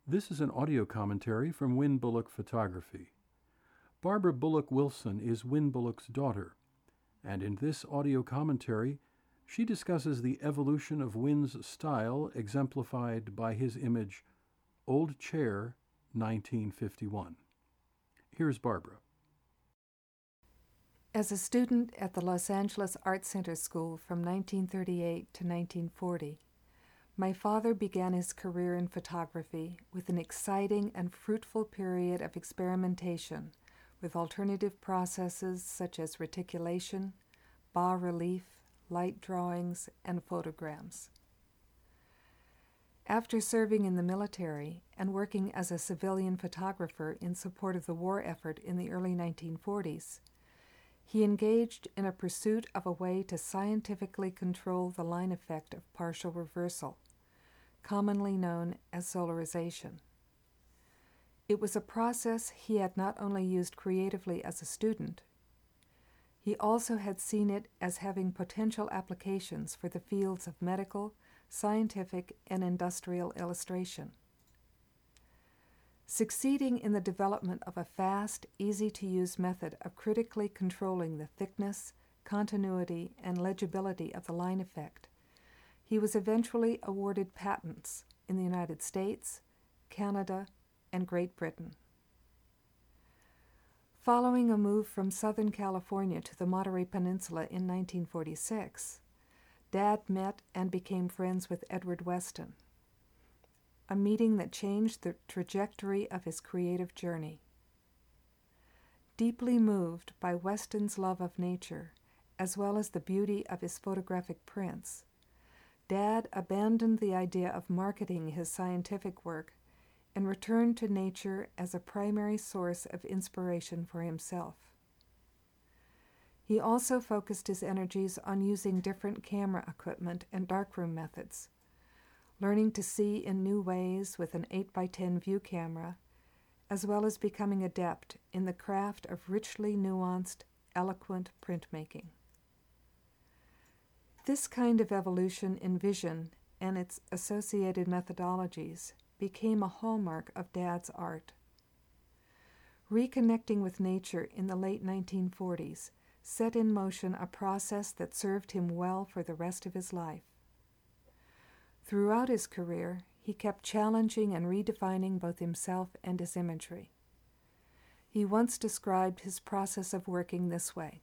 This is an audio commentary from Wynne Bullock Photography. Barbara Bullock Wilson is Wynne Bullock's daughter, and in this audio commentary, she discusses the evolution of Wynne's style exemplified by his image, Old Chair, 1951. Here's Barbara. As a student at the Los Angeles Art Center School from 1938 to 1940, my father began his career in photography with an exciting and fruitful period of experimentation with alternative processes such as reticulation, bas-relief, light drawings, and photograms. After serving in the military and working as a civilian photographer in support of the war effort in the early 1940s, he engaged in a pursuit of a way to scientifically control the line effect of partial reversal, commonly known as solarization. It was a process he had not only used creatively as a student, he also had seen it as having potential applications for the fields of medical, scientific, and industrial illustration. Succeeding in the development of a fast, easy-to-use method of critically controlling the thickness, continuity, and legibility of the line effect, he was eventually awarded patents in the United States, Canada, and Great Britain. Following a move from Southern California to the Monterey Peninsula in 1946, Dad met and became friends with Edward Weston, a meeting that changed the trajectory of his creative journey. Deeply moved by Weston's love of nature, as well as the beauty of his photographic prints, Dad abandoned the idea of marketing his scientific work and returned to nature as a primary source of inspiration for himself. He also focused his energies on using different camera equipment and darkroom methods, learning to see in new ways with an 8x10 view camera, as well as becoming adept in the craft of richly nuanced, eloquent printmaking. This kind of evolution in vision and its associated methodologies became a hallmark of Dad's art. Reconnecting with nature in the late 1940s set in motion a process that served him well for the rest of his life. Throughout his career, he kept challenging and redefining both himself and his imagery. He once described his process of working this way: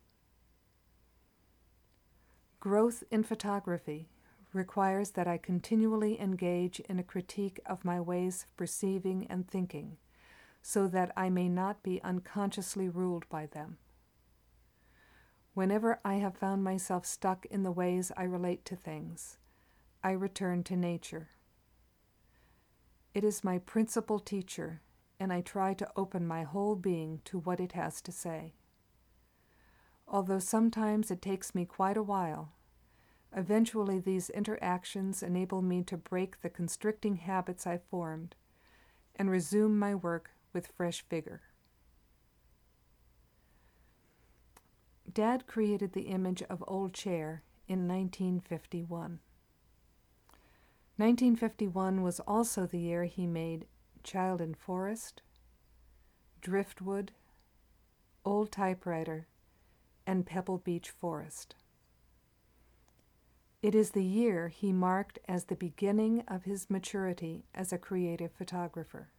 growth in photography requires that I continually engage in a critique of my ways of perceiving and thinking, so that I may not be unconsciously ruled by them. Whenever I have found myself stuck in the ways I relate to things, I return to nature. It is my principal teacher, and I try to open my whole being to what it has to say. Although sometimes it takes me quite a while, eventually these interactions enable me to break the constricting habits I formed and resume my work with fresh vigor. Dad created the image of Old Chair in 1951. 1951 was also the year he made Child in Forest, Driftwood, Old Typewriter, and Pebble Beach Forest. It is the year he marked as the beginning of his maturity as a creative photographer.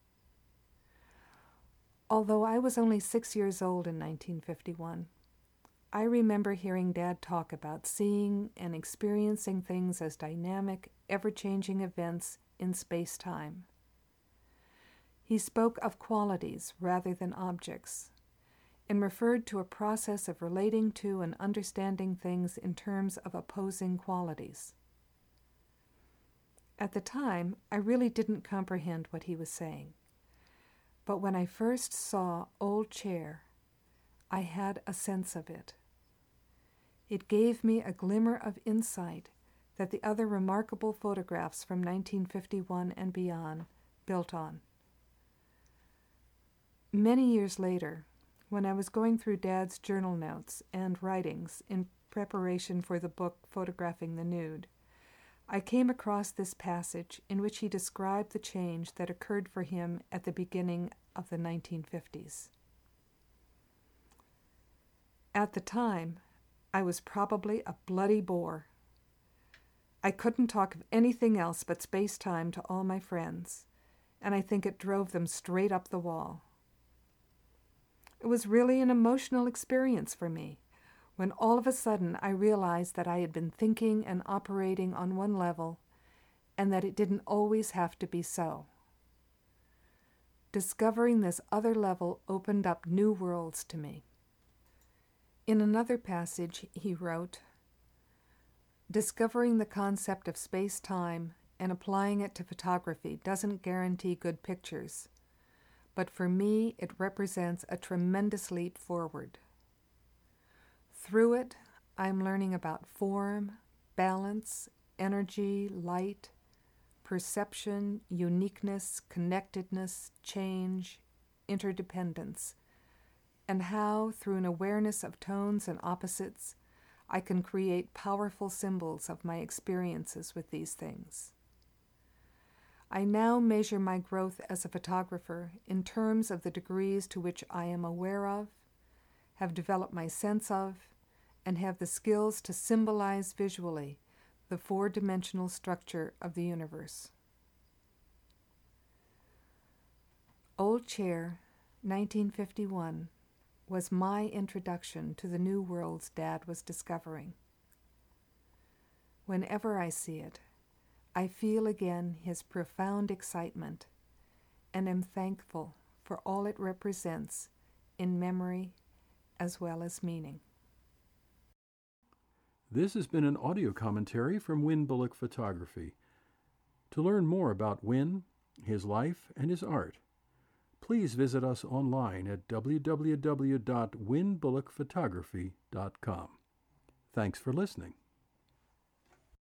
Although I was only 6 years old in 1951, I remember hearing Dad talk about seeing and experiencing things as dynamic, ever-changing events in space-time. He spoke of qualities rather than objects, and referred to a process of relating to and understanding things in terms of opposing qualities. At the time, I really didn't comprehend what he was saying, but when I first saw Old Chair, I had a sense of it. It gave me a glimmer of insight that the other remarkable photographs from 1951 and beyond built on. Many years later, when I was going through Dad's journal notes and writings in preparation for the book Photographing the Nude, I came across this passage in which he described the change that occurred for him at the beginning of the 1950s. At the time, I was probably a bloody bore. I couldn't talk of anything else but space-time to all my friends, and I think it drove them straight up the wall. It was really an emotional experience for me, when all of a sudden I realized that I had been thinking and operating on one level, and that it didn't always have to be so. Discovering this other level opened up new worlds to me. In another passage, he wrote, "Discovering the concept of space-time and applying it to photography doesn't guarantee good pictures, but for me it represents a tremendous leap forward. Through it, I'm learning about form, balance, energy, light, perception, uniqueness, connectedness, change, interdependence, and how, through an awareness of tones and opposites, I can create powerful symbols of my experiences with these things. I now measure my growth as a photographer in terms of the degrees to which I am aware of, have developed my sense of, and have the skills to symbolize visually the four-dimensional structure of the universe." Old Chair, 1951, was my introduction to the new worlds Dad was discovering. Whenever I see it, I feel again his profound excitement and am thankful for all it represents in memory as well as meaning. This has been an audio commentary from Win Bullock Photography. To learn more about Win, his life, and his art, please visit us online at www.winbullockphotography.com. Thanks for listening.